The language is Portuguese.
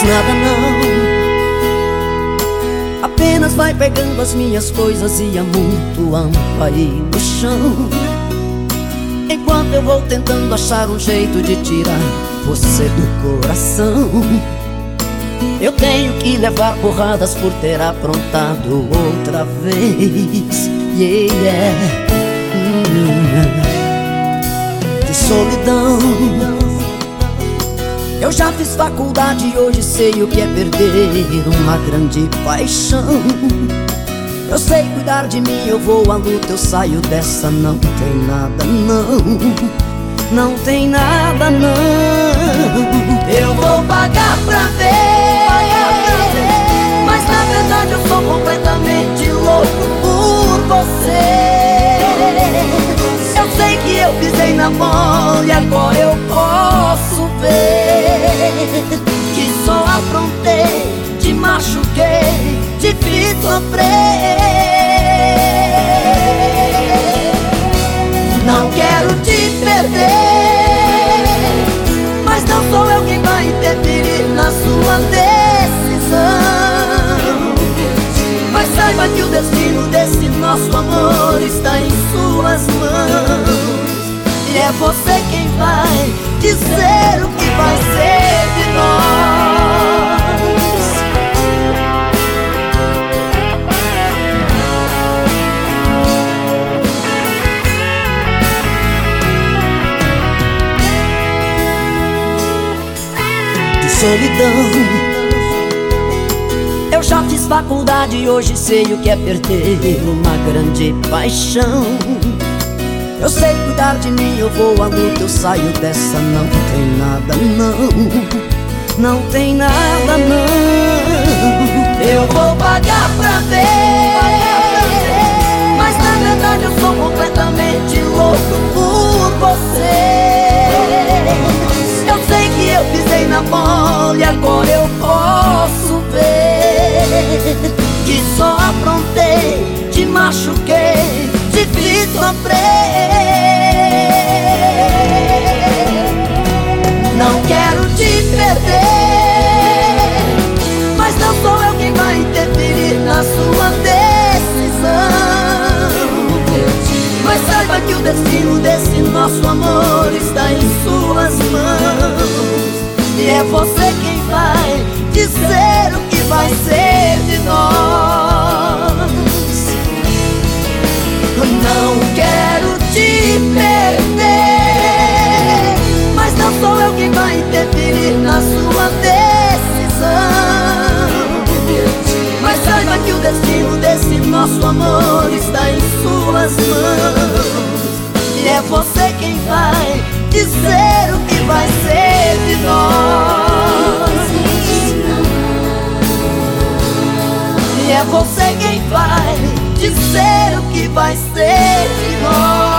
nada não, apenas vai pegando as minhas coisas e amontoando aí no chão, enquanto eu vou tentando achar um jeito de tirar você do coração. Eu tenho que levar porradas por ter aprontado outra vez. De solidão, eu já fiz faculdade e hoje sei o que é perder uma grande paixão. Eu sei cuidar de mim, eu vou à luta, eu saio dessa. Não tem nada não, não tem nada não. Eu vou pagar pra ver, mas na verdade eu sou completamente louco por você. Eu sei que eu pisei na bola e agora eu posso ver que só aprontei, te machuquei, te fiz sofrer. Não quero te perder, mas não sou eu quem vai interferir na sua decisão. Mas saiba que o destino desse nosso amor está em suas mãos, e é você quem vai dizer o que vai ser de nós. De solidão, eu já fiz faculdade e hoje sei o que é perder uma grande paixão. Eu sei cuidar de mim, eu vou à luta, eu saio dessa. Não tem nada não, não tem nada não. Eu vou pagar pra ver, mas na verdade eu sou completamente louco por você. Eu sei que eu pisei na bola e agora eu posso ver que só aprontei, te machuquei, te fiz sofrer. Não quero te perder, mas não sou eu quem vai interferir na sua decisão. Mas saiba que o destino desse nosso amor está em suas mãos, e é você quem vai dizer o que vai ser de nós. Não quero te perder, mas não sou eu quem vai interferir na sua decisão. Mas saiba que o destino desse nosso amor está em suas mãos, e é você quem vai dizer o que vai ser de nós. E é você quem vai dizer o que vai ser de nós.